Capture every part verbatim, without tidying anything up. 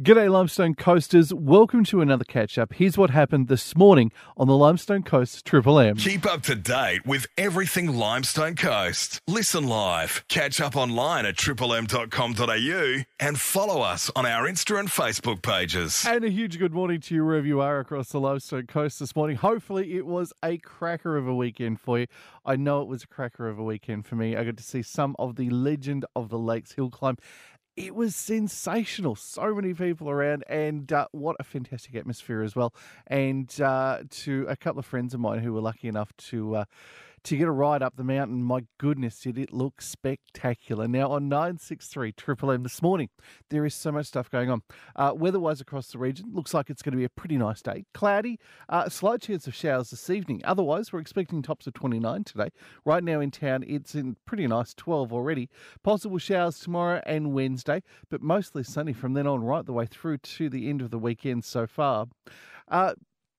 G'day Limestone Coasters, welcome to another catch-up. Here's what happened this morning on the Limestone Coast Triple M. Keep up to date with everything Limestone Coast. Listen live, catch up online at triple m dot com dot a u and follow us on our Insta and Facebook pages. And a huge good morning to you wherever you are across the Limestone Coast this morning. Hopefully it was a cracker of a weekend for you. I know it was a cracker of a weekend for me. I got to see some of the Legend of the Lakes hill climb. It was sensational. So many people around, and uh, what a fantastic atmosphere as well. And uh, to a couple of friends of mine who were lucky enough to uh, to get a ride up the mountain, my goodness, did it look spectacular. Now, on nine six three Triple M this morning, there is so much stuff going on. Uh, weather-wise across the region, looks like it's going to be a pretty nice day. Cloudy, uh, slight chance of showers this evening. Otherwise, we're expecting tops of twenty-nine today. Right now in town, it's in pretty nice twelve already. Possible showers tomorrow and Wednesday, but mostly sunny from then on right the way through to the end of the weekend so far. Uh,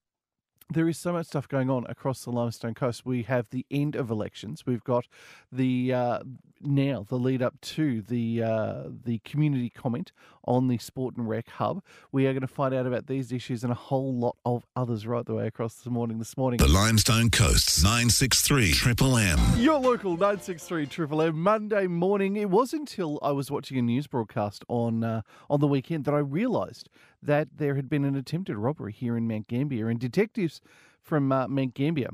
There is so much stuff going on across the Limestone Coast. We have the end of elections. We've got the uh, now the lead up to the uh, the community comment on the Sport and Rec Hub. We are going to find out about these issues and a whole lot of others right the way across the morning this morning. The Limestone Coast's nine six three Triple M. Your local nine six three Triple M. Monday morning. It wasn't until I was watching a news broadcast on uh, on the weekend that I realised that there had been an attempted robbery here in Mount Gambier, and detectives from uh, Mount Gambier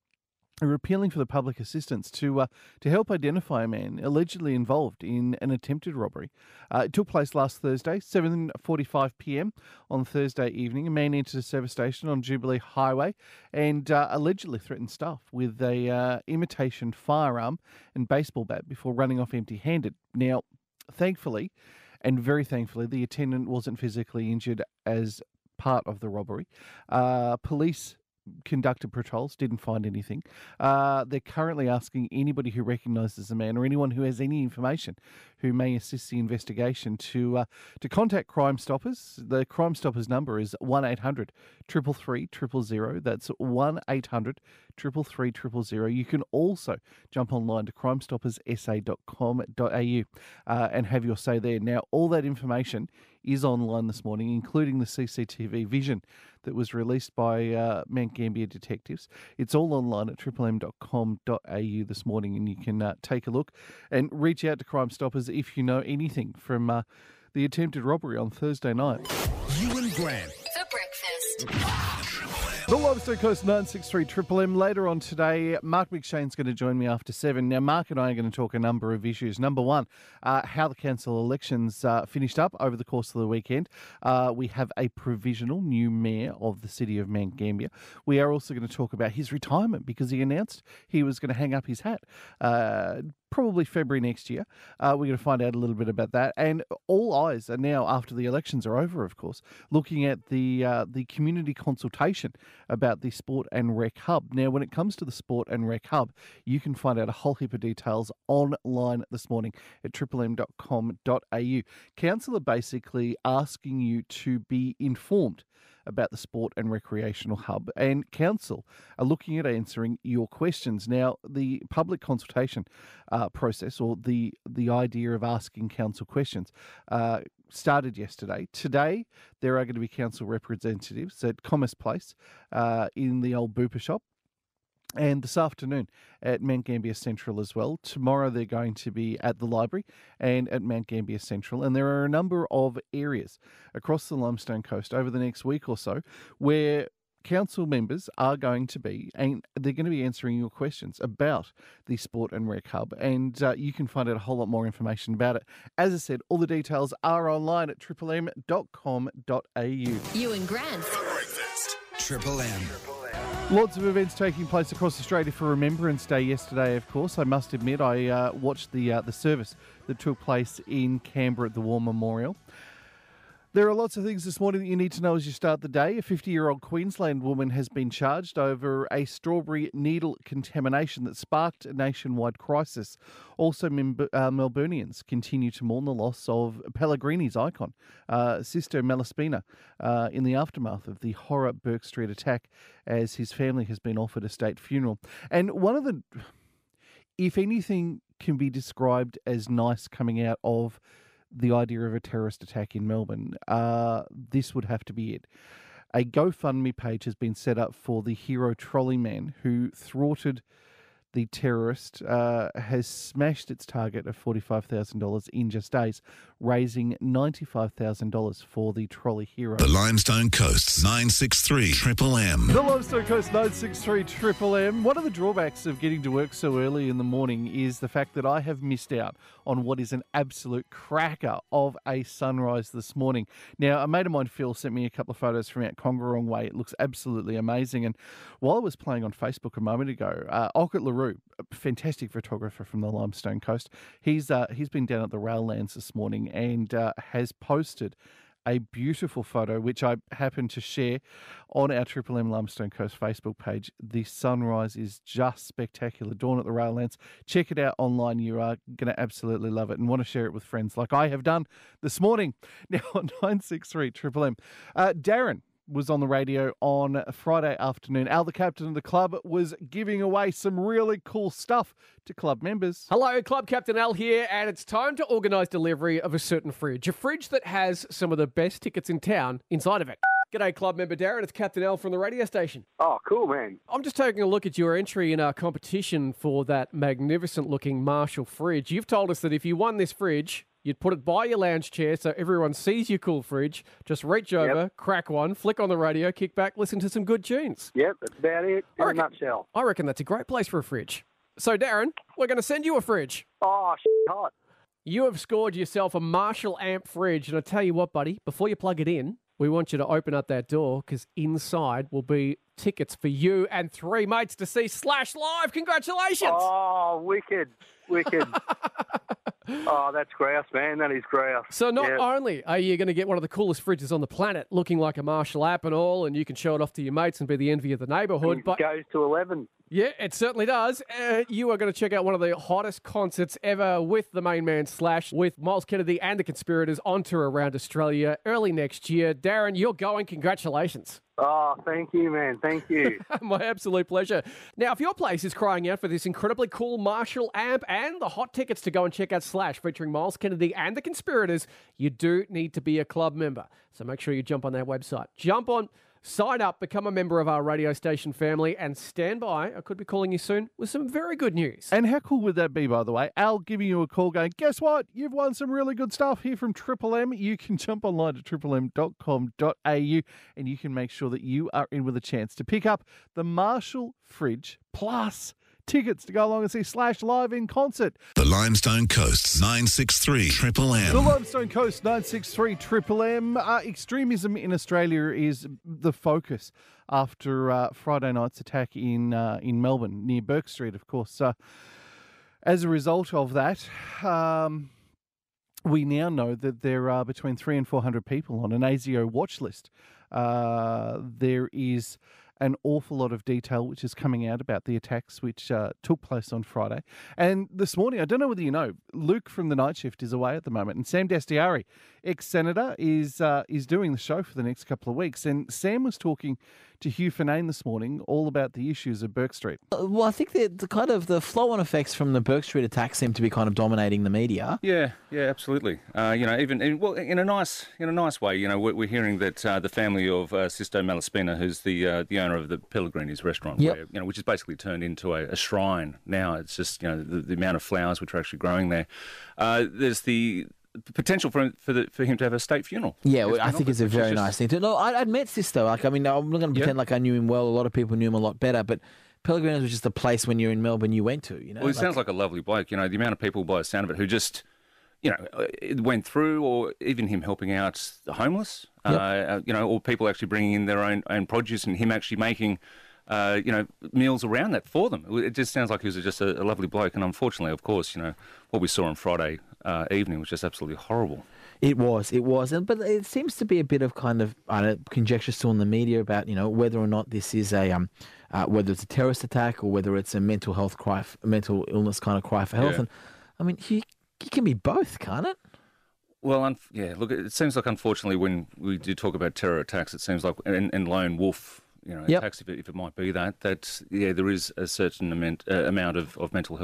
are appealing for the public assistance to uh, to help identify a man allegedly involved in an attempted robbery. Uh, it took place last Thursday, seven forty-five p.m. on Thursday evening. A man entered a service station on Jubilee Highway and uh, allegedly threatened staff with a uh, imitation firearm and baseball bat before running off empty-handed. Now, thankfully, and very thankfully, the attendant wasn't physically injured as part of the robbery. Uh, police conducted patrols, didn't find anything. Uh, they're currently asking anybody who recognises the man or anyone who has any information who may assist the investigation to uh, to contact Crime Stoppers. The Crime Stoppers number is one eight hundred, three three three, zero zero zero. That's one eight hundred, three three three, zero zero zero. You can also jump online to crime stoppers s a dot com dot a u uh, and have your say there. Now, all that information is online this morning, including the C C T V vision that was released by uh, Mount Gambier detectives. It's all online at triple m dot com dot a u this morning, and you can uh, take a look and reach out to Crime Stoppers if you know anything from uh, the attempted robbery on Thursday night. Ewan Grant. For breakfast. The Limestone Coast nine six three Triple M. Later on today, Mark McShane's going to join me after seven. Now, Mark and I are going to talk a number of issues. Number one, uh, how the council elections uh, finished up over the course of the weekend. Uh, we have a provisional new mayor of the city of Mount Gambier. We are also going to talk about his retirement because he announced he was going to hang up his hat. Uh, Probably February next year. Uh, we're going to find out a little bit about that. And all eyes are now, after the elections are over, of course, looking at the uh, the community consultation about the Sport and Rec Hub. Now, when it comes to the Sport and Rec Hub, you can find out a whole heap of details online this morning at triple m dot com dot a u. Council are basically asking you to be informed about the Sport and Recreational Hub, and Council are looking at answering your questions. Now, the public consultation uh, process, or the the idea of asking Council questions, uh, started yesterday. Today, there are going to be Council representatives at Commerce Place uh, in the old Booper shop. And this afternoon at Mount Gambier Central as well. Tomorrow they're going to be at the library and at Mount Gambier Central. And there are a number of areas across the Limestone Coast over the next week or so where council members are going to be, and they're going to be answering your questions about the Sport and Rec Hub. And uh, you can find out a whole lot more information about it. As I said, all the details are online at triple m dot com dot a u. Ewan Grant. For breakfast. Triple M. Lots of events taking place across Australia for Remembrance Day yesterday, of course. I must admit, I uh, watched the uh, the service that took place in Canberra at the War Memorial. There are lots of things this morning that you need to know as you start the day. A fifty-year-old Queensland woman has been charged over a strawberry needle contamination that sparked a nationwide crisis. Also, Mem- uh, Melburnians continue to mourn the loss of Pellegrini's icon, uh, Sisto Malaspina, uh, in the aftermath of the horror Burke Street attack, as his family has been offered a state funeral. And one of the, if anything can be described as nice coming out of the idea of a terrorist attack in Melbourne, uh, this would have to be it. A GoFundMe page has been set up for the hero trolley man who thwarted the terrorist, uh, has smashed its target of forty-five thousand dollars in just days, raising ninety-five thousand dollars for the trolley hero. The Limestone Coast's nine six three Triple M. The Limestone Coast nine six three Triple M. One of the drawbacks of getting to work so early in the morning is the fact that I have missed out on what is an absolute cracker of a sunrise this morning. Now, a mate of mine, Phil, sent me a couple of photos from out Conger Way. It looks absolutely amazing. And while I was playing on Facebook a moment ago, uh, Olcott LaRue, a fantastic photographer from the Limestone Coast, he's uh, he's been down at the Raillands this morning and uh, has posted a beautiful photo, which I happen to share on our Triple M Limestone Coast Facebook page. The sunrise is just spectacular. Dawn at the Raillands. Check it out online. You are going to absolutely love it and want to share it with friends like I have done this morning. Now on nine six three Triple M. Uh, Darren was on the radio on Friday afternoon. Al, the captain of the club, was giving away some really cool stuff to club members. Hello, Club Captain Al here, and it's time to organise delivery of a certain fridge. A fridge that has some of the best tickets in town inside of it. G'day, club member Darren. It's Captain Al from the radio station. Oh, cool, man. I'm just taking a look at your entry in our competition for that magnificent-looking Marshall fridge. You've told us that if you won this fridge, you'd put it by your lounge chair so everyone sees your cool fridge. Just reach over, Yep. crack one, flick on the radio, kick back, listen to some good tunes. Yep, that's about it in I a reckon- nutshell. I reckon that's a great place for a fridge. So, Darren, we're going to send you a fridge. Oh, shit, hot. You have scored yourself a Marshall amp fridge, and I tell you what, buddy, before you plug it in, we want you to open up that door because inside will be tickets for you and three mates to see Slash live. Congratulations! Oh, wicked, wicked. Oh, that's grouse, man. That is grouse. So not Yep. only are you going to get one of the coolest fridges on the planet, looking like a Marshall app and all, and you can show it off to your mates and be the envy of the neighbourhood, It but goes to eleven. yeah, it certainly does. Uh, you are going to check out one of the hottest concerts ever with the main man Slash, with Miles Kennedy and the Conspirators on tour around Australia early next year. Darren, you're going. Congratulations. Oh, thank you, man. Thank you. My absolute pleasure. Now, if your place is crying out for this incredibly cool Marshall amp and the hot tickets to go and check out Slash featuring Miles Kennedy and the Conspirators, you do need to be a club member. So make sure you jump on that website. Jump on, sign up, become a member of our radio station family, and stand by. I could be calling you soon with some very good news. And how cool would that be, by the way? Al giving you a call going, guess what? You've won some really good stuff here from Triple M. You can jump online to triple m dot com dot a u and you can make sure that you are in with a chance to pick up the Marshall fridge plus tickets to go along and see Slash live in concert. The Limestone Coast's nine six three Triple The M. Limestone Coast nine six three Triple M. Uh, extremism in Australia is the focus after uh, Friday night's attack in uh, in Melbourne near Burke Street, of course. Uh, as a result of that, um, we now know that there are between three and four hundred people on an ASIO watch list. Uh, there is an awful lot of detail which is coming out about the attacks which uh, took place on Friday. And this morning, I don't know whether you know, Luke from the night shift is away at the moment, and Sam Dastiari, ex-senator, is uh, is doing the show for the next couple of weeks. And Sam was talking to Hugh Finane this morning all about the issues of Burke Street. Well, I think that the kind of the flow-on effects from the Burke Street attack seem to be kind of dominating the media. Yeah, yeah, absolutely. Uh, you know, even in, well, in a nice, in a nice way. You know, we're, we're hearing that uh, the family of uh, Sisto Malaspina, who's the uh, the owner of the Pellegrini's restaurant, Yep. where, you know, which is basically turned into a, a shrine now. It's just, you know, the, the amount of flowers which are actually growing there. Uh, there's the potential for for, the, for him to have a state funeral. Yeah, well, It's I been think offered, it's a which is very just- nice thing to know. I, I'd met Sisto. Like, I mean, I'm not going to pretend like I knew him well. A lot of people knew him a lot better, but Pellegrini's was just a place when you're in Melbourne you went to. You know, Well, he sounds like a lovely bloke. You know, the amount of people by the sound of it who just, you know, it went through, or even him helping out the homeless. Yep. Uh, you know, or people actually bringing in their own own produce, and him actually making, uh, you know, meals around that for them. It just sounds like he was just a, a lovely bloke. And unfortunately, of course, you know, what we saw on Friday uh, evening was just absolutely horrible. It was, it was, and but it seems to be a bit of kind of I don't know, conjecture still in the media about you know whether or not this is a um, uh, whether it's a terrorist attack or whether it's a mental health cry, f- mental illness kind of cry for help. Yeah. And I mean, you, you can be both, can't it? Well, un- yeah, look, it seems like, unfortunately, when we do talk about terror attacks, it seems like, and, and lone wolf, you know, Yep. attacks, if it, if it might be that, that, yeah, there is a certain amount, uh, amount of, of mental health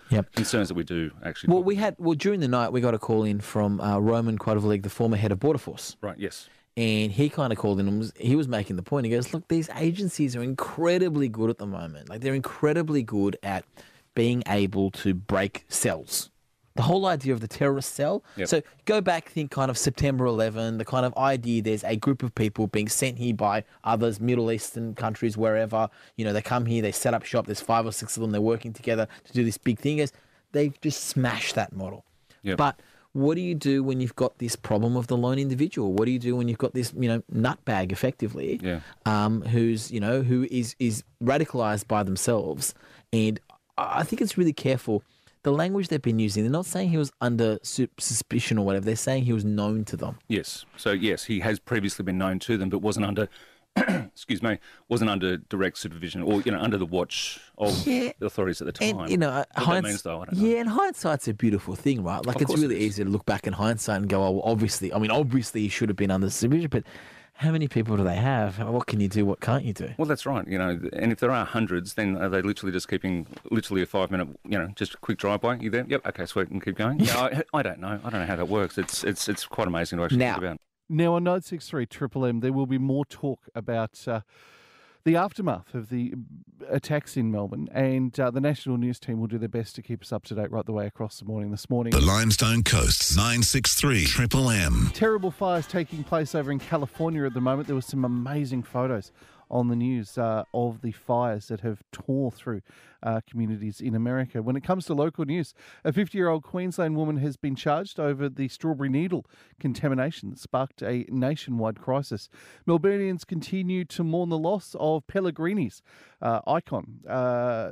Yep. concerns that we do actually. Well, talk we about. had well during the night we got a call in from uh, Roman Quadrivallig, the former head of Border Force. Right, yes. And he kind of called in and was, he was making the point. He goes, look, these agencies are incredibly good at the moment. Like, they're incredibly good at being able to break cells. The whole idea of the terrorist cell. Yep. So go back, think kind of September eleventh, the kind of idea there's a group of people being sent here by others, Middle Eastern countries, wherever. You know, they come here, they set up shop, there's five or six of them, they're working together to do this big thing. He goes, they've just smashed that model. Yep. But what do you do when you've got this problem of the lone individual? What do you do when you've got this, you know, nutbag, effectively, Yeah. um, who's, you know, who is is radicalised by themselves? And I think it's really careful. The language they've been using, they're not saying he was under su- suspicion or whatever. They're saying he was known to them. Yes. So, yes, he has previously been known to them, but wasn't under, excuse me, wasn't under direct supervision or, you know, under the watch of Yeah. the authorities at the time. And, you know, what that hinds- means, though, I don't know. yeah, and hindsight's a beautiful thing, right? Like, Of it's course it really is. easy to look back in hindsight and go, oh, well, obviously, I mean, obviously he should have been under supervision, but how many people do they have? What can you do? What can't you do? Well, that's right, you know, and if there are hundreds, then are they literally just keeping literally a five-minute, you know, just a quick drive-by? You there? Yep, okay, sweet, and keep going? Yeah, I, I don't know. I don't know how that works. It's it's it's quite amazing to actually Now- think about. Now on nine six three Triple M, there will be more talk about uh, the aftermath of the attacks in Melbourne, and uh, the national news team will do their best to keep us up to date right the way across the morning this morning. The Limestone Coast's nine six three Triple M. Terrible fires taking place over in California at the moment. There were some amazing photos on the news uh, of the fires that have tore through uh, communities in America. When it comes to local news, a fifty-year-old Queensland woman has been charged over the strawberry needle contamination that sparked a nationwide crisis. Melburnians continue to mourn the loss of Pellegrini's uh, icon, uh,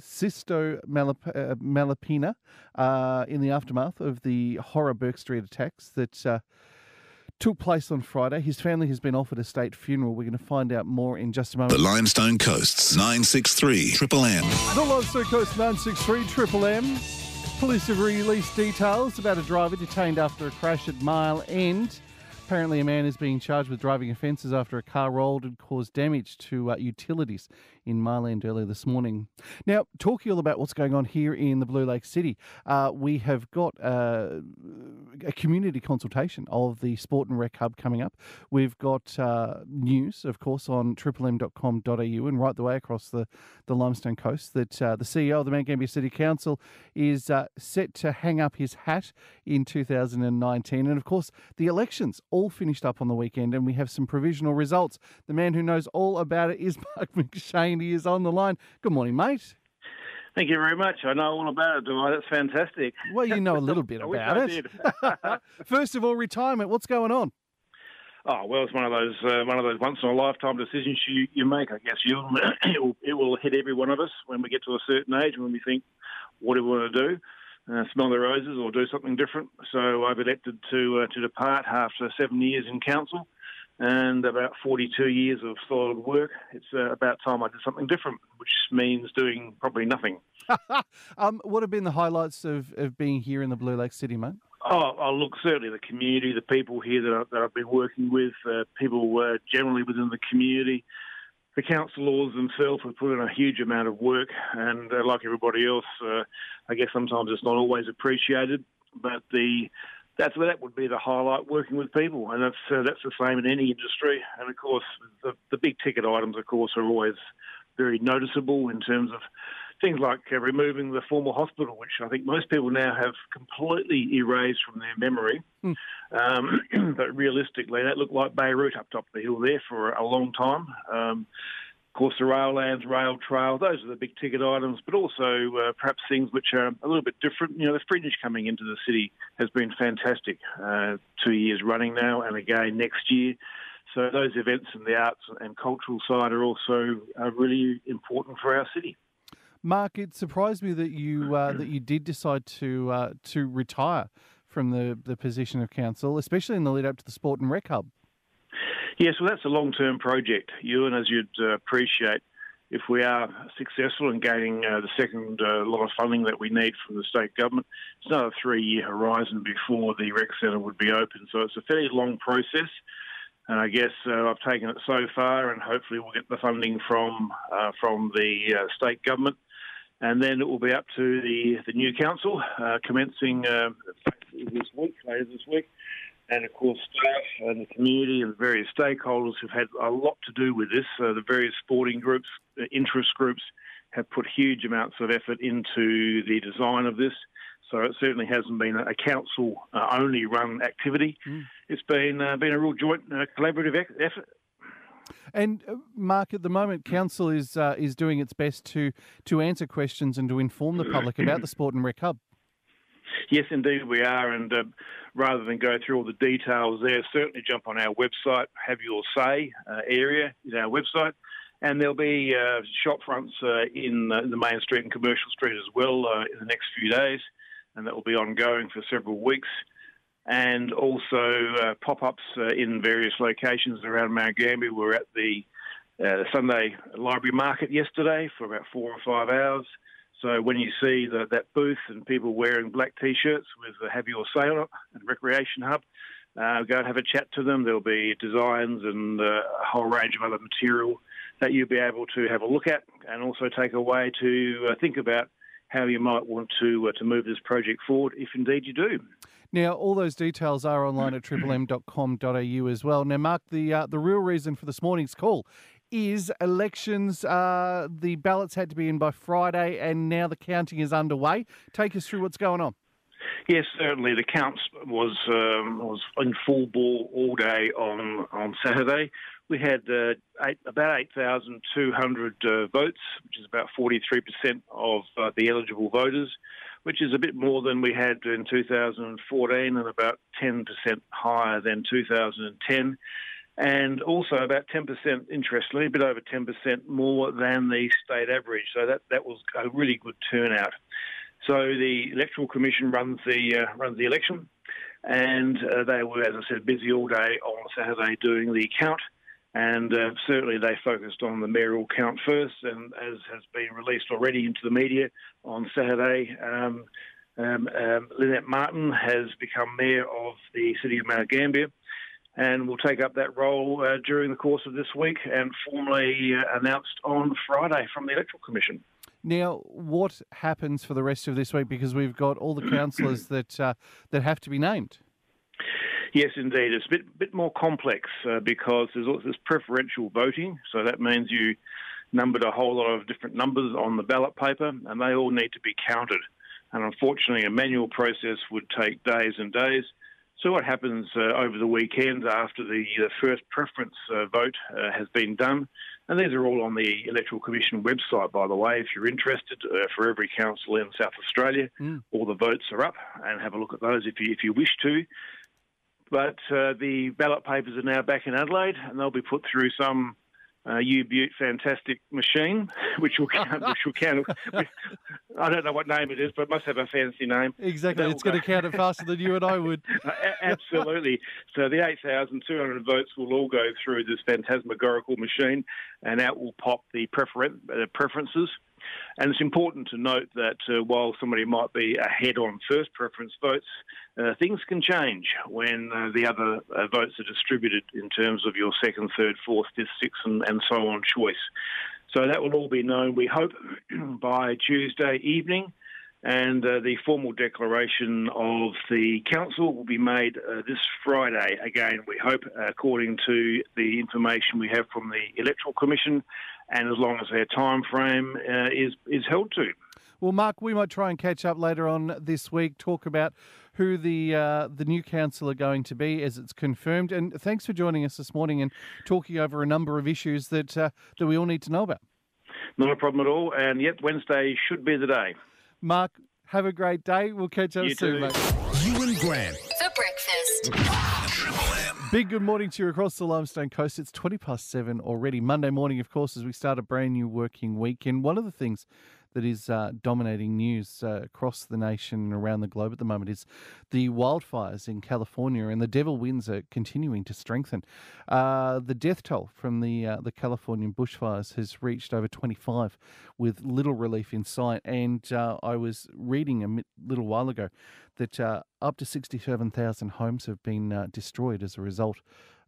Sisto Malap- uh, Malapina, uh, in the aftermath of the horror Burke Street attacks that uh, took place on Friday. His family has been offered a state funeral. We're going to find out more in just a moment. The Limestone Coast's nine six three Triple M. The Limestone Coast nine six three Triple M. Police have released details about a driver detained after a crash at Mile End. Apparently, a man is being charged with driving offences after a car rolled and caused damage to uh, utilities in Mile End earlier this morning. Now, talking all about what's going on here in the Blue Lake City, uh, we have got uh, a community consultation of the Sport and Rec Hub coming up. We've got uh, news, of course, on triple m dot com dot a u and right the way across the, the Limestone Coast that uh, the C E O of the Mount Gambier City Council is uh, set to hang up his hat in two thousand nineteen. And, of course, the elections all finished up on the weekend and we have some provisional results. The man who knows all about it is Mark McShane. He is on the line. Good morning, mate. Thank you very much. I know all about it, do I? That's fantastic. Well, you know a little bit I wish about I it. did. First of all, retirement. What's going on? Oh well, it's one of those uh, one of those once in a lifetime decisions you, you make. I guess you it will, it will hit every one of us when we get to a certain age when we think, what do we want to do? Uh, smell the roses or do something different. So I've elected to uh, to depart after seven years in council and about forty-two years of solid work. It's uh, about time I did something different, which means doing probably nothing. um, what have been the highlights of, of being here in the Blue Lake City, mate? Oh, oh, look, certainly the community, the people here that, I, that I've been working with, uh, people uh, generally within the community. The councillors themselves have put in a huge amount of work, and uh, like everybody else, uh, I guess sometimes it's not always appreciated, but the that's that would be the highlight, working with people, and that's uh, that's the same in any industry. And of course, the, the big ticket items, of course, are always very noticeable in terms of things like uh, removing the former hospital, which I think most people now have completely erased from their memory. Mm. Um, but realistically, that looked like Beirut up top of the hill there for a long time. Um, of course, the rail lands, rail trail, those are the big ticket items, but also uh, perhaps things which are a little bit different. You know, the fringe coming into the city has been fantastic, uh, two years running now, and again next year. So those events and the arts and cultural side are also uh, really important for our city. Mark, it surprised me that you uh, that you did decide to uh, to retire from the, the position of council, especially in the lead up to the Sport and Rec Hub. Yes, well, that's a long-term project, Ewan, as you'd uh, appreciate. If we are successful in gaining uh, the second uh, lot of funding that we need from the state government, it's another three-year horizon before the rec centre would be open. So it's a fairly long process. And I guess uh, I've taken it so far, and hopefully we'll get the funding from uh, from the uh, state government. And then it will be up to the, the new council, uh, commencing uh, this week, later this week. And, of course, staff and the community and various stakeholders who've had a lot to do with this. Uh, the various sporting groups, uh, interest groups, have put huge amounts of effort into the design of this. So it certainly hasn't been a council-only uh, run activity. Mm. It's been uh, been a real joint uh, collaborative effort. And uh, Mark, at the moment, council is uh, is doing its best to to answer questions and to inform the public about the Sport and Rec Hub. Yes, indeed we are. And uh, rather than go through all the details there, certainly jump on our website, Have Your Say uh, area is our website. And there'll be uh, shop fronts uh, in uh, the main street and Commercial Street as well uh, in the next few days. And that will be ongoing for several weeks. And also uh, pop-ups uh, in various locations around Mount Gambier. We're at the uh, Sunday Library Market yesterday for about four or five hours. So when you see the, that booth and people wearing black T-shirts with the Have Your Say on it and Recreation Hub, uh, go and have a chat to them. There'll be designs and uh, a whole range of other material that you'll be able to have a look at and also take away to uh, think about how you might want to uh, to move this project forward, if indeed you do. Now, all those details are online at triple m dot com dot a u as well. Now, Mark, the uh, the real reason for this morning's call is elections. Uh, the ballots had to be in by Friday, and now the counting is underway. Take us through what's going on. Yes, certainly. The count was um, was in full bore all day on on Saturday. We had uh, eight, about eight thousand two hundred uh, votes, which is about forty-three percent of uh, the eligible voters, which is a bit more than we had in two thousand fourteen and about ten percent higher than two thousand ten. And also about ten percent, interestingly, a bit over ten percent more than the state average. So that, that was a really good turnout. So the Electoral Commission runs the uh, runs the election, and uh, they were, as I said, busy all day on Saturday doing the count. And uh, certainly they focused on the mayoral count first, and as has been released already into the media on Saturday, um, um, um, Lynette Martin has become mayor of the city of Mount Gambier, and will take up that role uh, during the course of this week and formally uh, announced on Friday from the Electoral Commission. Now, what happens for the rest of this week? Because we've got all the councillors that uh, that have to be named. Yes, indeed. It's a bit, bit more complex uh, because there's also this preferential voting. So that means you numbered a whole lot of different numbers on the ballot paper, and they all need to be counted. And unfortunately, a manual process would take days and days. So what happens uh, over the weekend after the uh, first preference uh, vote uh, has been done, and these are all on the Electoral Commission website, by the way, if you're interested, uh, for every council in South Australia. Mm. All the votes are up, and have a look at those if you, if you wish to. But uh, the ballot papers are now back in Adelaide, and they'll be put through some uh, U-Butte fantastic machine, which will count. which will count. I don't know what name it is, but it must have a fancy name. Exactly, it's going to count it faster than you and I would. uh, absolutely. So the eight thousand two hundred votes will all go through this phantasmagorical machine, and out will pop the preferen- uh, preferences. And it's important to note that uh, while somebody might be ahead on first preference votes, uh, things can change when uh, the other uh, votes are distributed in terms of your second, third, fourth, fifth, sixth, and, and so on choice. So that will all be known, we hope, by Tuesday evening. And uh, the formal declaration of the council will be made uh, this Friday. Again, we hope, according to the information we have from the Electoral Commission, and as long as their time frame uh, is is held to. Well, Mark, we might try and catch up later on this week, talk about who the uh, the new council are going to be as it's confirmed. And thanks for joining us this morning and talking over a number of issues that uh, that we all need to know about. Not a problem at all. And yet Wednesday should be the day. Mark, have a great day. We'll catch up you soon, too. mate. You and Grant. For breakfast. Triple M. Big good morning to you across the Limestone Coast. It's twenty past seven already. Monday morning, of course, as we start a brand new working week. And one of the things that is uh, dominating news uh, across the nation and around the globe at the moment is the wildfires in California, and the devil winds are continuing to strengthen. Uh, the death toll from the uh, the Californian bushfires has reached over twenty-five, with little relief in sight. And uh, I was reading a mi- little while ago that uh, up to sixty-seven thousand homes have been uh, destroyed as a result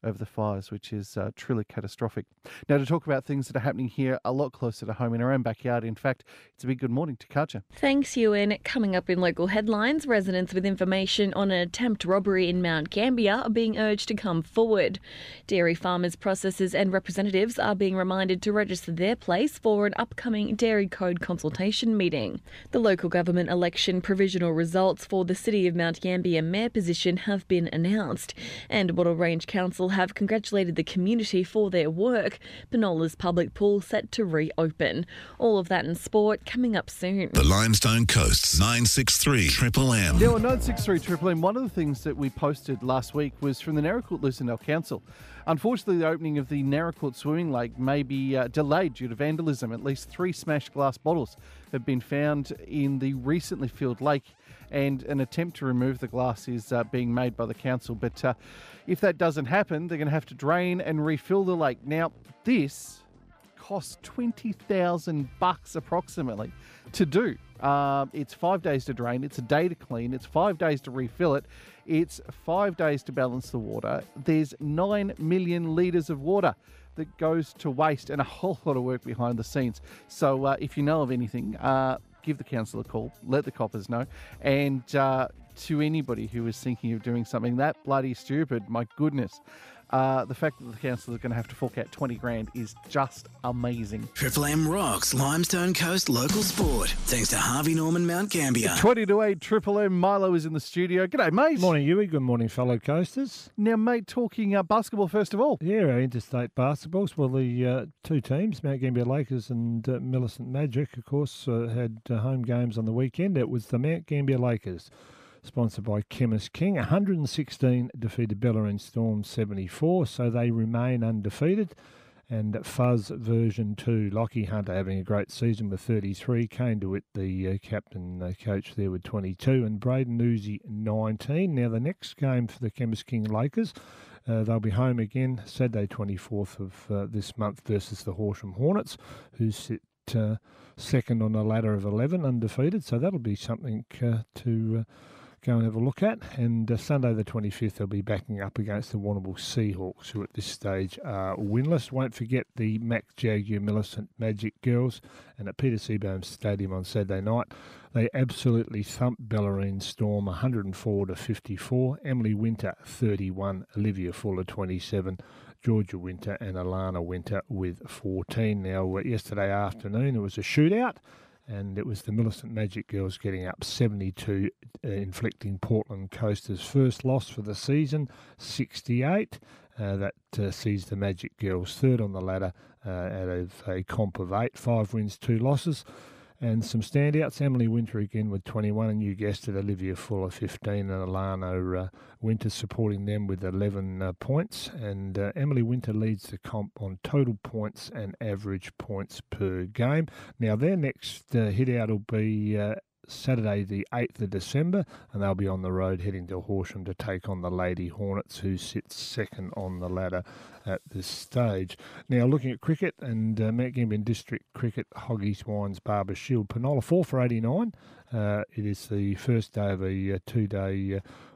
over the fires, which is uh, truly catastrophic. Now, to talk about things that are happening here a lot closer to home in our own backyard, in fact, it's a big good morning to Katja. Thanks, Ewan. Coming up in local headlines, residents with information on an attempt robbery in Mount Gambier are being urged to come forward. Dairy farmers, processors and representatives are being reminded to register their place for an upcoming Dairy Code consultation meeting. The local government election provisional results for the City of Mount Gambier mayor position have been announced, and Wattle Range Council have congratulated the community for their work. Penola's public pool set to reopen. All of that in sport coming up soon. The Limestone Coast's nine six three Triple M. Now, on nine six three Triple M, one of the things that we posted last week was from the Naracoorte Lucindale Council. Unfortunately, the opening of the Naracoorte Swimming Lake may be uh, delayed due to vandalism. At least three smashed glass bottles have been found in the recently filled lake, and an attempt to remove the glass is uh, being made by the council. But uh, if that doesn't happen, they're going to have to drain and refill the lake. Now, this costs twenty thousand bucks approximately to do. Uh, it's five days to drain, it's a day to clean, it's five days to refill it, it's five days to balance the water. There's nine million litres of water that goes to waste, and a whole lot of work behind the scenes. So uh, if you know of anything, uh, give the council a call, let the coppers know, and uh, to anybody who is thinking of doing something that bloody stupid, my goodness, uh, the fact that the council is going to have to fork out twenty grand is just amazing. Triple M rocks Limestone Coast local sport, thanks to Harvey Norman Mount Gambier. twenty to eight Triple M, Milo is in the studio. G'day, mate. Morning, Huey. Good morning, fellow coasters. Now, mate, talking uh, basketball first of all. Yeah, our interstate basketballs. Well, the uh, two teams, Mount Gambier Lakers and uh, Millicent Magic, of course, uh, had uh, home games on the weekend. It was the Mount Gambier Lakers, sponsored by Chemist King. one hundred sixteen defeated Bellarine Storm seventy-four, so they remain undefeated. And Fuzz version two, Lockie Hunter having a great season with thirty-three. Kane DeWitt, the uh, captain uh, coach there, with twenty-two. And Braden Newsy, nineteen. Now, the next game for the Chemist King Lakers, uh, they'll be home again Saturday twenty-fourth of uh, this month versus the Horsham Hornets, who sit uh, second on a ladder of eleven, undefeated. So that'll be something uh, to Uh, go and have a look at. And uh, Sunday the twenty-fifth, they'll be backing up against the Warrnambool Seahawks, who at this stage are winless. Won't forget the Mac Jaguar Millicent Magic girls, and at Peter Seabohm Stadium on Saturday night, they absolutely thumped Bellarine Storm one hundred four to fifty-four. Emily Winter, thirty-one. Olivia Fuller, twenty-seven. Georgia Winter and Alana Winter with fourteen. Now, uh, yesterday afternoon, there was a shootout, and it was the Millicent Magic girls getting up seventy-two, uh, inflicting Portland Coasters' first loss for the season, sixty-eight. Uh, that uh, sees the Magic girls third on the ladder uh, out of a comp of eight, five wins, two losses. And some standouts, Emily Winter again with twenty-one, and you guessed it, Olivia Fuller, fifteen, and Alana uh, Winter supporting them with eleven uh, points. And uh, Emily Winter leads the comp on total points and average points per game. Now, their next uh, hit out will be uh, Saturday the eighth of December, and they'll be on the road heading to Horsham to take on the Lady Hornets, who sits second on the ladder at this stage. Now, looking at cricket and uh, Mount Gambier District Cricket, Hoggies, Wines, Barber, Shield, Penola, four for eighty-nine. Uh, it is the first day of a uh, two-day uh,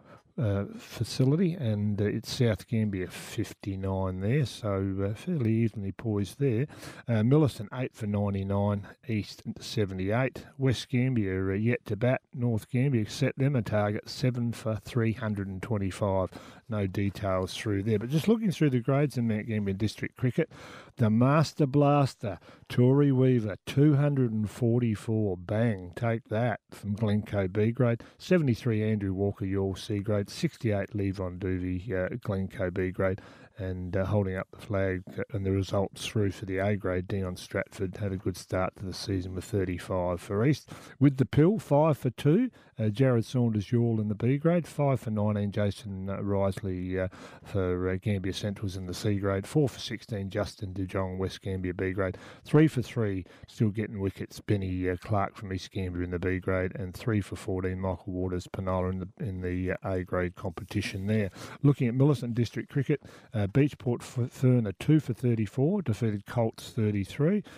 uh, facility, and uh, it's South Gambier fifty-nine there, so uh, fairly evenly poised there. Uh, Millicent eight for ninety-nine, East seventy-eight. West Gambier uh, yet to bat. North Gambier set them a target, seven for three hundred twenty-five. No details through there, but just looking through the grades in Mount Gambier District Cricket, the Master Blaster, Tori Weaver, two hundred forty-four. Bang, take that from Glencoe B grade. seventy-three, Andrew Walker, Yawl C grade. sixty-eight, Levon Duvey, uh, Glencoe B grade. And uh, holding up the flag and the results through for the A grade, Dion Stratford had a good start to the season with thirty-five for East. With the Pill, five for two, uh, Jared Saunders Yawl in the B grade, five for nineteen, Jason uh, Risley uh, for uh, Gambier Centrals in the C grade, four for sixteen, Justin De Jong, West Gambier B grade, three for three, still getting wickets, Benny uh, Clark from East Gambier in the B grade, and three for fourteen, Michael Waters, Penola in the, in the uh, A grade competition there. Looking at Millicent District Cricket, uh, Beachport Fern are two for thirty-four, defeated Colts thirty-three.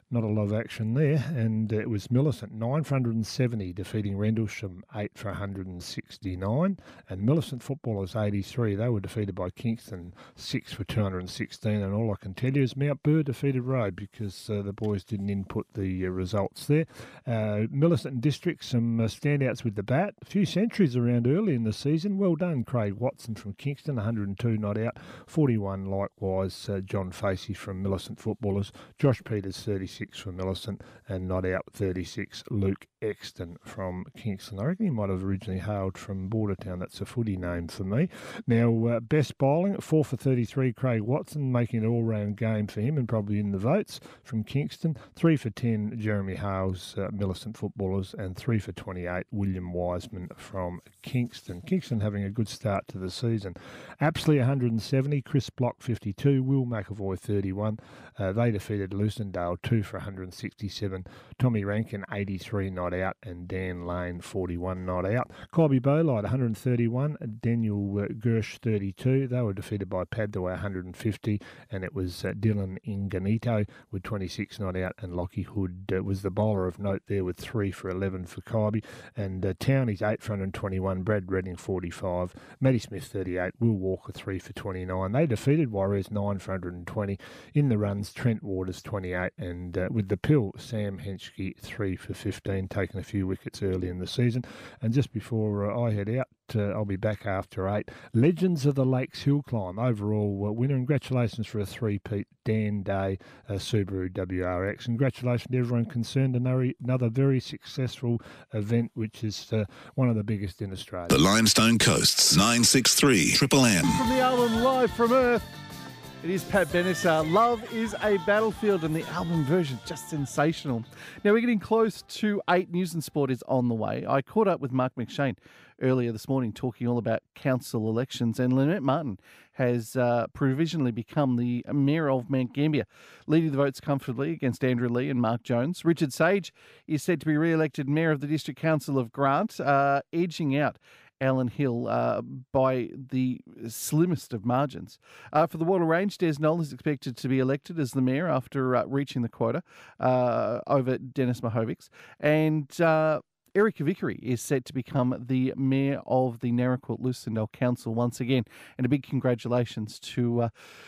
not a lot of action there. And it was Millicent, nine for one hundred seventy, defeating Rendlesham, eight for one hundred sixty-nine. And Millicent footballers, eighty-three. They were defeated by Kingston, six for two hundred sixteen. And all I can tell you is Mount Burr defeated Road because uh, the boys didn't input the uh, results there. Uh, Millicent and District, some uh, standouts with the bat. A few centuries around early in the season. Well done, Craig Watson from Kingston, one hundred two not out. forty-one likewise, uh, John Facey from Millicent footballers. Josh Peters, thirty-six from Millicent, and not out thirty-six, Luke Exton from Kingston. I reckon he might have originally hailed from Bordertown. That's a footy name for me. Now, uh, best bowling, four for thirty-three, Craig Watson, making an all-round game for him and probably in the votes from Kingston. three for ten, Jeremy Hales, uh, Millicent footballers, and three for twenty-eight, William Wiseman from Kingston. Kingston having a good start to the season. Apsley, one hundred seventy, Chris Block, fifty-two, Will McAvoy, thirty-one. Uh, they defeated Lucendale, two for one hundred sixty-seven. Tommy Rankin, eighty-three not out, and Dan Lane, forty-one not out. Colby Bolide, one hundred thirty-one, Daniel uh, Gersh, thirty-two. They were defeated by Padua, one hundred fifty, and it was uh, Dylan Inganito with twenty-six not out, and Lockie Hood uh, was the bowler of note there with three for eleven for Colby. And uh, Townie's eight for one hundred twenty-one, Brad Redding, forty-five, Matty Smith, thirty-eight, Will Walker, three for twenty-nine. They defeated Warriors, nine for one hundred twenty. In the runs, Trent Waters, twenty-eight, and uh, with the pill, Sam Henschke, three for fifteen, taking a few wickets early in the season. And just before uh, I head out, uh, I'll be back after eight. Legends of the Lakes Hill Climb, overall uh, winner. Congratulations for a three-peat, Dan Day, uh, Subaru W R X. Congratulations to everyone concerned. Another, another very successful event, which is uh, one of the biggest in Australia. The Limestone Coast's nine six three Triple M. From the album Live from Earth, it is Pat Benatar. Love is a Battlefield, and the album version just sensational. Now we're getting close to eight. News and Sport is on the way. I caught up with Mark McShane earlier this morning talking all about council elections, and Lynette Martin has uh, provisionally become the Mayor of Mount Gambier, leading the votes comfortably against Andrew Lee and Mark Jones. Richard Sage is said to be re-elected Mayor of the District Council of Grant, uh, edging out Alan Hill uh, by the slimmest of margins. Uh, for the Wattle Range, Des Knoll is expected to be elected as the mayor after uh, reaching the quota uh, over Dennis Mahovics. And uh, Erica Vickery is set to become the mayor of the Naracoorte Lucendale Council once again. And a big congratulations to... Uh,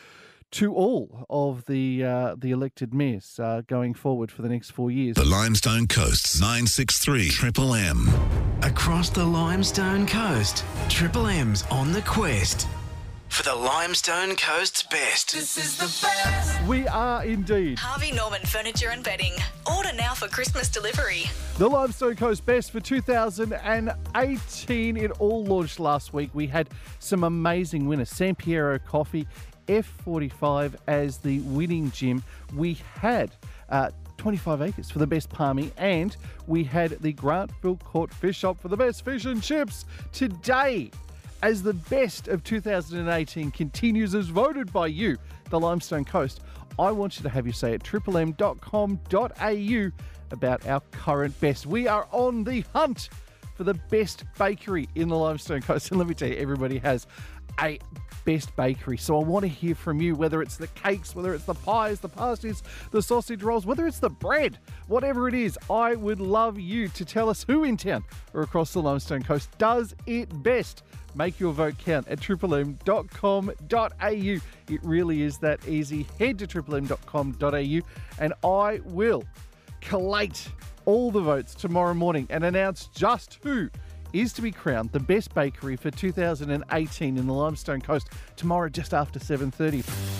to all of the uh, the elected mayors uh, going forward for the next four years. The Limestone Coast's nine six three Triple M. Across the Limestone Coast, Triple M's on the quest for the Limestone Coast's best. This is the best. We are indeed. Harvey Norman Furniture and Bedding. Order now for Christmas delivery. The Limestone Coast Best for two thousand eighteen. It all launched last week. We had some amazing winners. San Piero Coffee, F forty-five as the winning gym. We had uh, twenty-five acres for the best palmy, and we had the Grantville Court Fish Shop for the best fish and chips. Today, as the best of two thousand eighteen continues as voted by you, the Limestone Coast, I want you to have your say at triple m dot com dot a u about our current best. We are on the hunt for the best bakery in the Limestone Coast, and let me tell you, everybody has a best bakery. So I want to hear from you, whether it's the cakes, whether it's the pies, the pasties, the sausage rolls, whether it's the bread, whatever it is. I would love you to tell us who in town or across the Limestone Coast does it best. Make your vote count at triple m dot com dot a u. It really is that easy. Head to triple m dot com dot a u and I will collate all the votes tomorrow morning and announce just who is to be crowned the best bakery for two thousand eighteen in the Limestone Coast tomorrow just after seven thirty.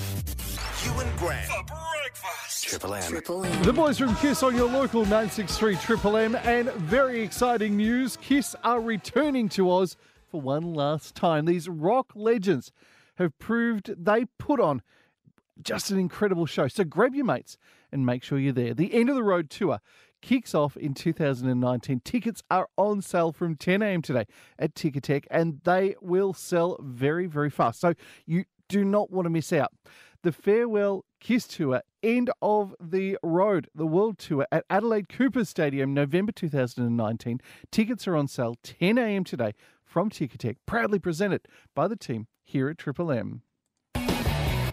You and Grant for breakfast. Triple M. Triple M. The boys from Kiss on your local nine six three Triple M, and very exciting news, Kiss are returning to Oz for one last time. These rock legends have proved they put on just an incredible show. So grab your mates and make sure you're there. The End of the Road tour kicks off in two thousand nineteen. Tickets are on sale from ten a m today at Ticketek, and they will sell very, very fast. So you do not want to miss out. The Farewell Kiss Tour, End of the Road, the World Tour at Adelaide Cooper Stadium, November two thousand nineteen. Tickets are on sale ten a m today from Ticketek, proudly presented by the team here at Triple M.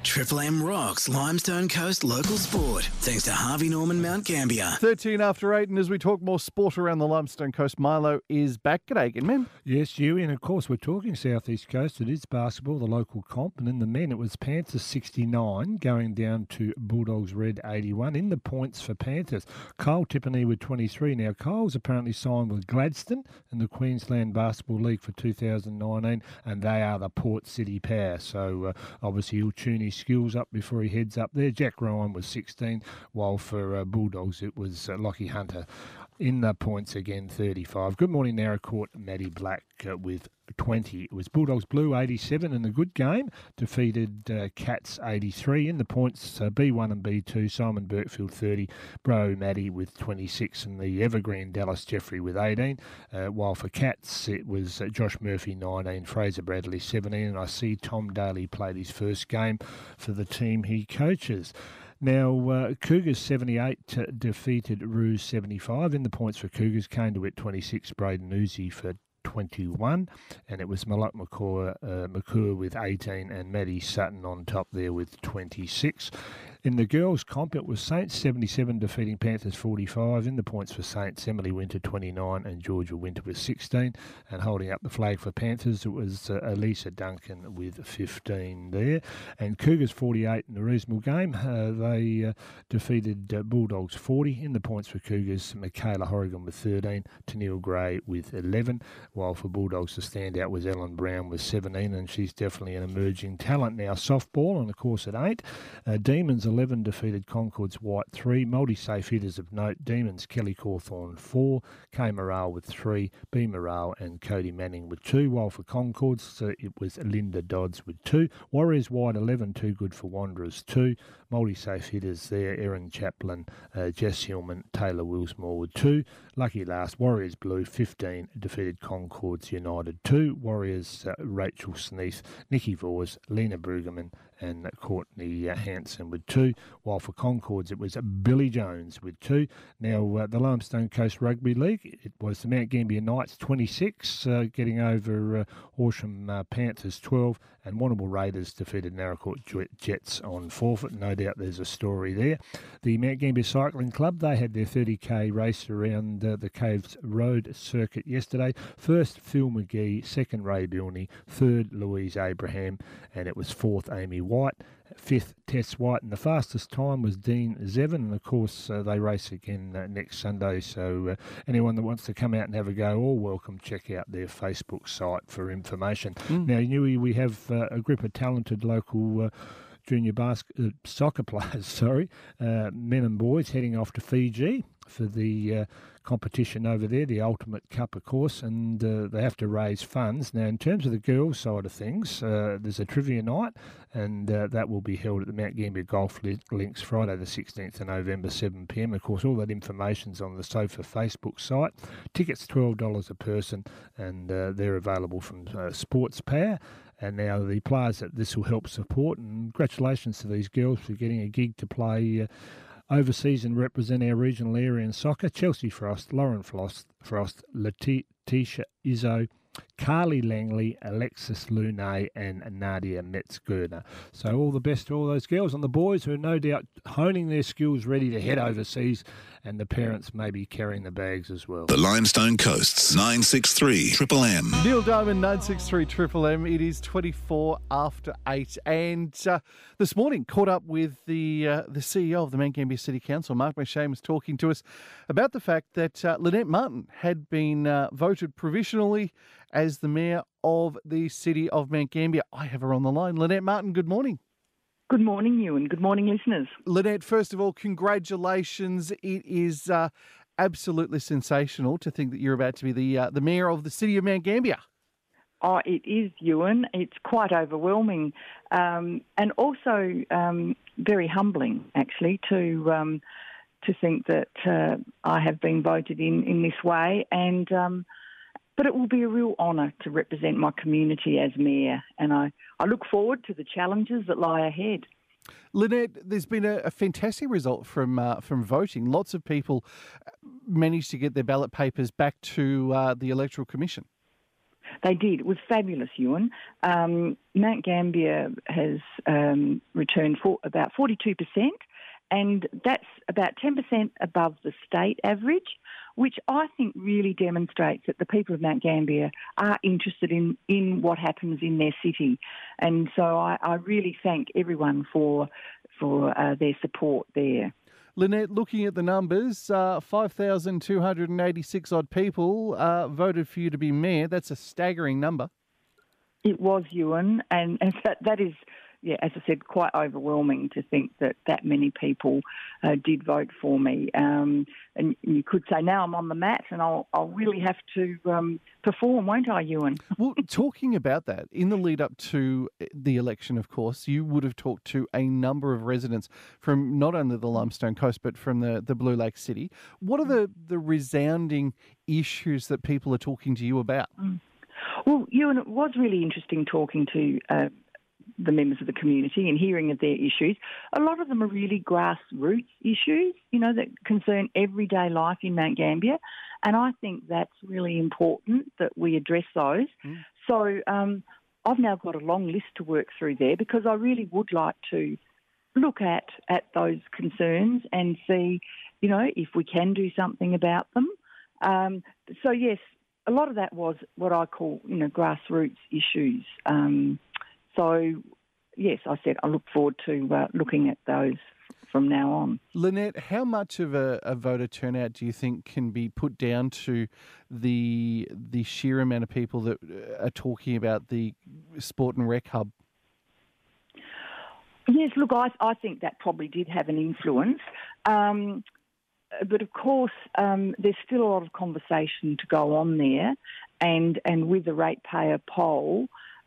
Triple M rocks Limestone Coast local sport. Thanks to Harvey Norman Mount Gambier. thirteen after eight, and as we talk more sport around the Limestone Coast, Milo is back. G'day again, man. Yes, you, and of course we're talking South East Coast. It is basketball, the local comp, and in the men it was Panthers sixty-nine going down to Bulldogs Red eighty-one. In the points for Panthers, Kyle Tippany with twenty-three. Now, Kyle's apparently signed with Gladstone in the Queensland Basketball League for two thousand nineteen, and they are the Port City Power. So uh, obviously he'll tune his skills up before he heads up there. Jack Ryan was sixteen, while for uh, Bulldogs it was uh, Lockie Hunter in the points again, thirty-five. Good morning, Narra Court. Maddie Black uh, with twenty. It was Bulldogs Blue eighty-seven in the good game, defeated uh, Cats eighty-three. In the points, uh, B one and B two, Simon Burkfield thirty, Bro Maddie with twenty-six, and the evergreen Dallas Jeffrey with eighteen. Uh, while for Cats, it was uh, Josh Murphy nineteen, Fraser Bradley seventeen, and I see Tom Daly played his first game for the team he coaches. Now, uh, Cougars seventy-eight uh, defeated Roos seventy-five. In the points for Cougars, Kane DeWitt twenty-six, Braden Uzi for twenty-one, and it was Malak McCaw, uh, McClure with eighteen, and Maddie Sutton on top there with twenty-six. In the girls' comp, it was Saints seventy-seven defeating Panthers forty-five. In the points for Saints, Emily Winter twenty-nine and Georgia Winter with sixteen. And holding up the flag for Panthers, it was uh, Elisa Duncan with fifteen there. And Cougars forty-eight in the reasonable game. Uh, they uh, defeated uh, Bulldogs forty. In the points for Cougars, Michaela Horrigan with thirteen, Tennille Gray with eleven. While for Bulldogs, the standout was Ellen Brown with seventeen, and she's definitely an emerging talent now. Softball on the course at eight. Uh, Demons eleven defeated Concord's White three. Multi-safe hitters of note, Demons Kelly Cawthorne four, Kay Morale with three, B Morale and Cody Manning with two. While for Concord's, uh, it was Linda Dodds with two. Warriors White eleven, too good for Wanderers two. Multi-safe hitters there, Erin Chaplin, uh, Jess Hillman, Taylor Willsmore with two. Lucky last, Warriors Blue fifteen defeated Concord's United two. Warriors uh, Rachel Sneath, Nikki Vors, Lena Brueggemann and Courtney uh, Hansen with two. While for Concords, it was Billy Jones with two. Now, uh, the Limestone Coast Rugby League, it was the Mount Gambier Knights twenty-six, uh, getting over uh, Horsham uh, Panthers twelve, and Warrnambool Raiders defeated Narracourt Jets on forfeit. No doubt there's a story there. The Mount Gambier Cycling Club, they had their thirty k race around uh, the Caves Road circuit yesterday. First, Phil McGee, second, Ray Bilney, third, Louise Abraham, and it was fourth, Amy White, fifth, Tess White, and the fastest time was Dean Zevin, and of course uh, they race again uh, next Sunday, so uh, anyone that wants to come out and have a go, all welcome. Check out their Facebook site for information. Mm. Now, Newey, we have uh, a group of talented local uh, junior basket, uh, soccer players, sorry, uh, men and boys heading off to Fiji for the uh, competition over there, the Ultimate Cup, of course, and uh, they have to raise funds. Now, in terms of the girls' side of things, uh, there's a trivia night, and uh, that will be held at the Mount Gambier Golf Links Friday the sixteenth of November, seven p m. Of course, all that information's on the SOFA Facebook site. Tickets twelve dollars a person, and uh, they're available from uh, Sports Power. And now the players that this will help support, and congratulations to these girls for getting a gig to play uh, overseas and represent our regional area in soccer. Chelsea Frost, Lauren Frost, Frost, Letitia Izzo, Carly Langley, Alexis Lune and Nadia Metzgerner. So all the best to all those girls, and the boys who are no doubt honing their skills ready to head overseas, and the parents may be carrying the bags as well. The Limestone Coast's nine six three Triple M. Neil Diamond, nine six three Triple M. It is twenty-four after eight, and uh, this morning caught up with the uh, the C E O of the Mount Gambier City Council, Mark McShane, was talking to us about the fact that uh, Lynette Martin had been uh, voted provisionally as the mayor of the city of Mount Gambier. I have her on the line. Lynette Martin, good morning. Good morning, you, and good morning, listeners. Lynette, first of all, congratulations. It is uh, absolutely sensational to think that you're about to be the uh, the mayor of the city of Mount Gambier. Oh, it is, Ewan. It's quite overwhelming, um, and also um, very humbling, actually, to um, to think that uh, I have been voted in in this way. And um, but it will be a real honour to represent my community as mayor, and I, I look forward to the challenges that lie ahead. Lynette, there's been a, a fantastic result from uh, from voting. Lots of people managed to get their ballot papers back to uh, the Electoral Commission. They did. It was fabulous, Ewan. Um, Mount Gambier has um, returned for about forty-two percent, and that's about ten percent above the state average, which I think really demonstrates that the people of Mount Gambier are interested in, in what happens in their city. And so I, I really thank everyone for, for uh, their support there. Lynette, looking at the numbers, uh, five thousand two hundred eighty-six odd people uh, voted for you to be mayor. That's a staggering number. It was, Ewan, and, and that, that is, yeah, as I said, quite overwhelming to think that that many people uh, did vote for me. Um, and you could say now I'm on the mat and I'll, I'll really have to um, perform, won't I, Ewan? Well, talking about that, in the lead up to the election, of course, you would have talked to a number of residents from not only the Limestone Coast but from the, the Blue Lake City. What are the, the resounding issues that people are talking to you about? Mm. Well, Ewan, it was really interesting talking to uh, the members of the community and hearing of their issues. A lot of them are really grassroots issues, you know, that concern everyday life in Mount Gambier. And I think that's really important that we address those. Mm. So um, I've now got a long list to work through there because I really would like to look at, at those concerns and see, you know, if we can do something about them. Um, so, yes, a lot of that was what I call, you know, grassroots issues. Um, so, yes, I said I look forward to uh, looking at those from now on. Lynette, how much of a, a voter turnout do you think can be put down to the the sheer amount of people that are talking about the Sport and Rec Hub? Yes, look, I, I think that probably did have an influence. Um, But of course, um, there's still a lot of conversation to go on there, and and with the ratepayer poll.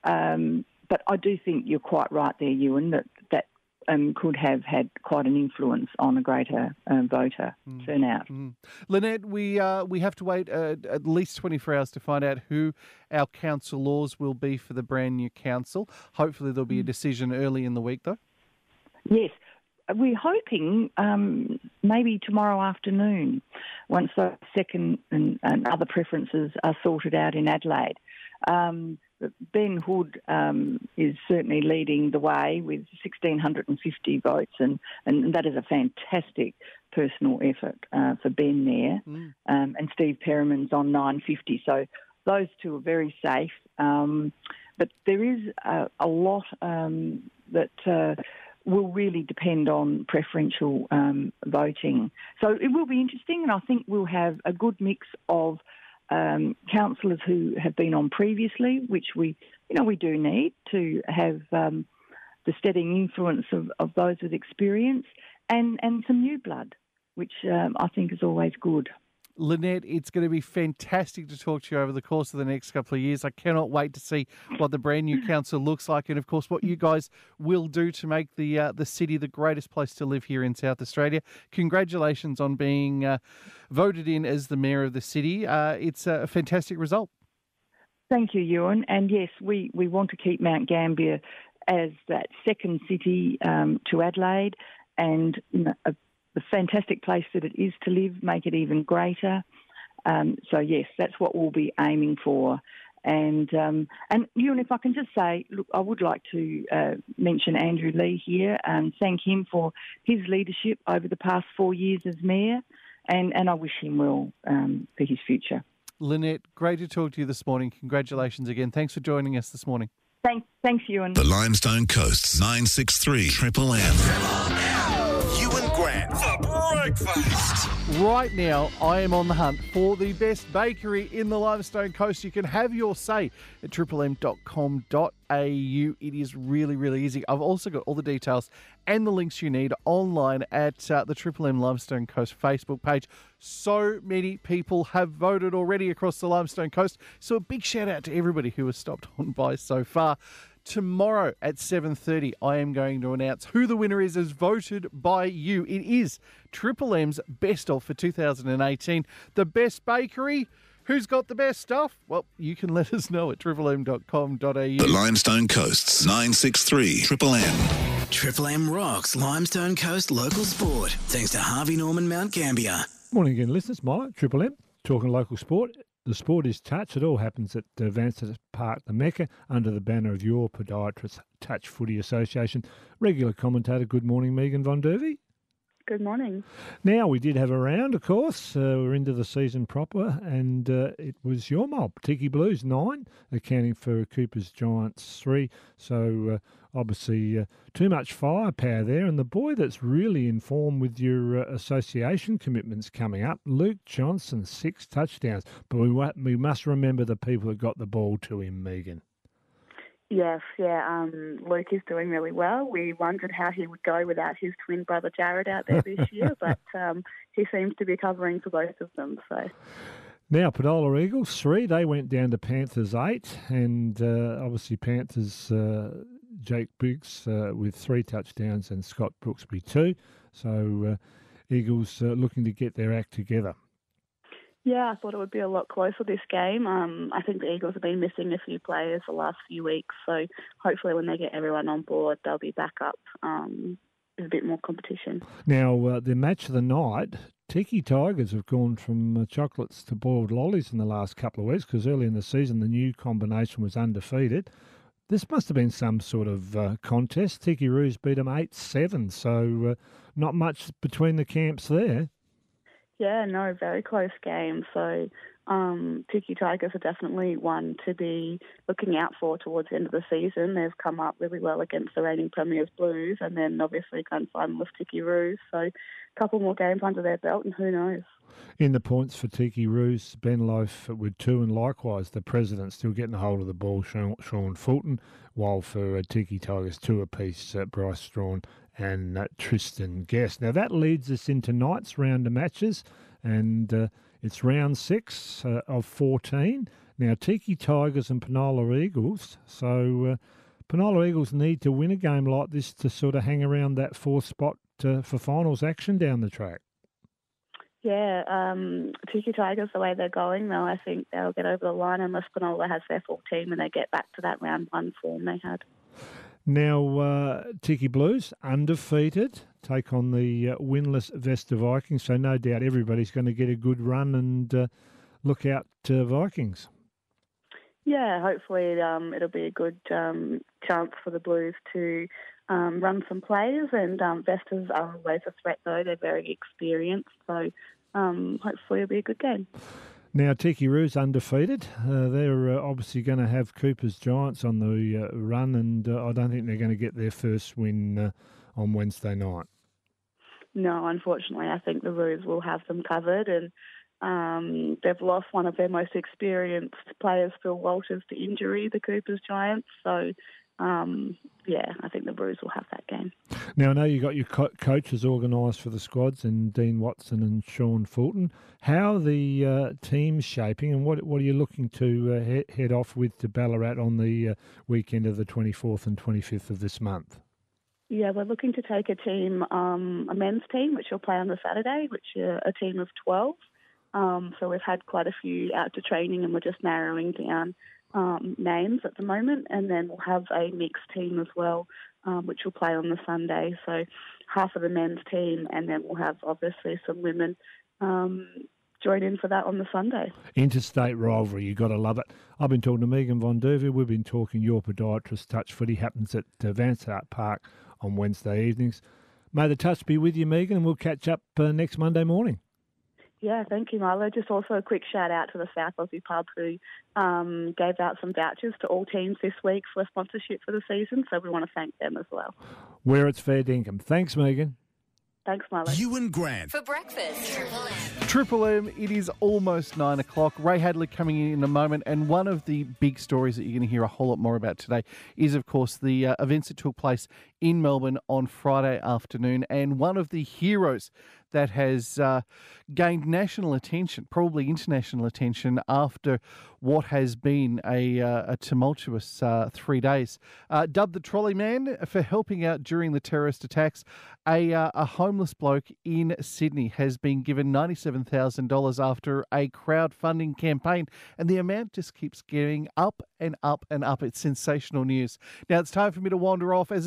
Um, but I do think you're quite right there, Ewan, that that um, could have had quite an influence on a greater um, voter mm. turnout. Mm. Lynette, we uh, we have to wait uh, at least twenty-four hours to find out who our council laws will be for the brand new council. Hopefully, there'll be a decision early in the week, though. Yes. We're hoping um, maybe tomorrow afternoon, once the second and, and other preferences are sorted out in Adelaide. Um, Ben Hood um, is certainly leading the way with one thousand six hundred fifty votes, and, and that is a fantastic personal effort uh, for Ben there. Mm. Um, and Steve Perriman's on nine hundred fifty, so those two are very safe. Um, but there is a, a lot um, that... Uh, will really depend on preferential um, voting. So it will be interesting, and I think we'll have a good mix of um, councillors who have been on previously, which we, you know, we do need to have um, the steadying influence of, of those with experience, and, and some new blood, which um, I think is always good. Lynette, it's going to be fantastic to talk to you over the course of the next couple of years. I cannot wait to see what the brand new council looks like, and of course what you guys will do to make the uh, the city the greatest place to live here in South Australia. Congratulations on being uh, voted in as the mayor of the city. Uh, it's a fantastic result. Thank you, Ewan. And yes, we, we want to keep Mount Gambier as that second city um, to Adelaide, and you know, a the fantastic place that it is to live, make it even greater. Um, so, yes, that's what we'll be aiming for. And, um, and Ewan, if I can just say, look, I would like to uh, mention Andrew Lee here and thank him for his leadership over the past four years as mayor, and, and I wish him well um, for his future. Lynette, great to talk to you this morning. Congratulations again. Thanks for joining us this morning. Thanks, thanks, Ewan. The Limestone Coast's nine six three Triple M. Ewan Grant for breakfast. Right now, I am on the hunt for the best bakery in the Limestone Coast. You can have your say at triple m dot com dot a u. It is really, really easy. I've also got all the details and the links you need online at uh, the Triple M Limestone Coast Facebook page. So many people have voted already across the Limestone Coast, so a big shout out to everybody who has stopped on by so far. Tomorrow at seven thirty, I am going to announce who the winner is as voted by you. It is Triple M's Best Of for two thousand eighteen. The best bakery. Who's got the best stuff? Well, you can let us know at triple m dot com dot a u. The Limestone Coast's nine six three Triple M. Triple M rocks Limestone Coast local sport. Thanks to Harvey Norman Mount Gambier. Morning again, listeners. Mike, Triple M, talking local sport. The sport is touch. It all happens at uh, Vansittart Park, the Mecca, under the banner of your Podiatrist Touch Footy Association. Regular commentator, good morning, Megan Von Dervey. Good morning. Now, we did have a round, of course. Uh, we're into the season proper, and uh, it was your mob. Tiki Blues, nine, accounting for Cooper's Giants, three. So, uh, obviously, uh, too much firepower there. And the boy that's really in form with your uh, association commitments coming up, Luke Johnson, six touchdowns. But we, wa- we must remember the people that got the ball to him, Megan. Yes, yeah, um, Luke is doing really well. We wondered how he would go without his twin brother Jared out there this year, but um, he seems to be covering for both of them. So now, Penola Eagles, three. They went down to Panthers, eight. And uh, obviously Panthers, uh, Jake Biggs uh, with three touchdowns and Scott Brooksby, two. So uh, Eagles uh, looking to get their act together. yeah, I thought it would be a lot closer this game. Um, I think the Eagles have been missing a few players the last few weeks, so hopefully when they get everyone on board, they'll be back up. Um, there's a bit more competition. Now, uh, the match of the night, Tiki Tigers have gone from uh, chocolates to boiled lollies in the last couple of weeks because early in the season the new combination was undefeated. This must have been some sort of uh, contest. Tiki Roos beat them eight seven, so uh, not much between the camps there. Yeah, no, very close game. So um, Tiki Tigers are definitely one to be looking out for towards the end of the season. They've come up really well against the reigning Premiers Blues and then obviously grand final with Tiki Roos. So a couple more games under their belt and who knows. In the points for Tiki Roos, Ben Loaf with two, and likewise the president still getting a hold of the ball, Sean, Sean Fulton, while for uh, Tiki Tigers, two apiece, uh, Bryce Strawn and uh, Tristan Guest. Now that leads us into tonight's round of matches, and uh, it's round six uh, of fourteen. Now Tiki Tigers and Penola Eagles, so uh, Penola Eagles need to win a game like this to sort of hang around that fourth spot uh, for finals action down the track. Yeah, um, Tiki Tigers, the way they're going, though, I think they'll get over the line unless Penola has their full team and they get back to that round one form they had. Now, uh, Tiki Blues, undefeated, take on the uh, winless Vesta Vikings, so no doubt everybody's going to get a good run and uh, look out uh, Vikings. Yeah, hopefully um, it'll be a good um, chance for the Blues to um, run some plays, and um, Vestas are always a threat, though. They're very experienced, so um, hopefully it'll be a good game. Now, Tiki Roos undefeated. Uh, they're uh, obviously going to have Cooper's Giants on the uh, run, and uh, I don't think they're going to get their first win uh, on Wednesday night. No, unfortunately, I think the Roos will have them covered, and um, they've lost one of their most experienced players, Phil Walters, to injury, the Cooper's Giants. So, um, yeah, I think the Roos will have that game. Now, I know you got your co- coaches organised for the squads, and Dean Watson and Sean Fulton. How are the uh, teams shaping, and what what are you looking to uh, he- head off with to Ballarat on the uh, weekend of the twenty-fourth and twenty-fifth of this month? Yeah, we're looking to take a team, um, a men's team, which will play on the Saturday, which are a team of twelve. Um, so we've had quite a few out to training, and we're just narrowing down um, names at the moment. And then we'll have a mixed team as well, um, which will play on the Sunday. So half of the men's team, and then we'll have obviously some women um, join in for that on the Sunday. Interstate rivalry, you got to love it. I've been talking to Megan Von Dervey. We've been talking your Podiatrist Touch Footy. Happens at uh, Vansittart Park on Wednesday evenings. May the touch be with you, Megan, and we'll catch up uh, next Monday morning. Yeah, thank you, Milo. Just also a quick shout out to the South Aussie Pub who um, gave out some vouchers to all teams this week for sponsorship for the season, so we want to thank them as well. Where it's fair dinkum. Thanks, Megan. Thanks, Milo. You and Grant. For breakfast. Triple M. Triple M, it is almost nine o'clock. Ray Hadley coming in in a moment, and one of the big stories that you're going to hear a whole lot more about today is, of course, the uh, events that took place in Melbourne on Friday afternoon, and one of the heroes that has uh, gained national attention, probably international attention, after what has been a, uh, a tumultuous uh, three days. Uh, dubbed the Trolley Man for helping out during the terrorist attacks, a, uh, a homeless bloke in Sydney has been given ninety-seven thousand dollars after a crowdfunding campaign, and the amount just keeps getting up and up and up. It's sensational news. Now it's time for me to wander off. As I said,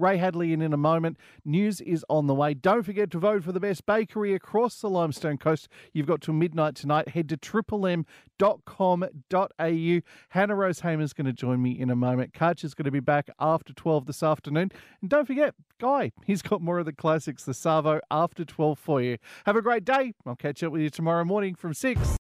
Ray Hadley in in a moment. News is on the way. Don't forget to vote for the best bakery across the Limestone Coast. You've got till midnight tonight. Head to triple m dot com dot a u. Hannah Rose Hamer's going to join me in a moment. Karch is going to be back after twelve this afternoon. And don't forget, Guy, he's got more of the classics, the Savo, after twelve for you. Have a great day. I'll catch up with you tomorrow morning from six.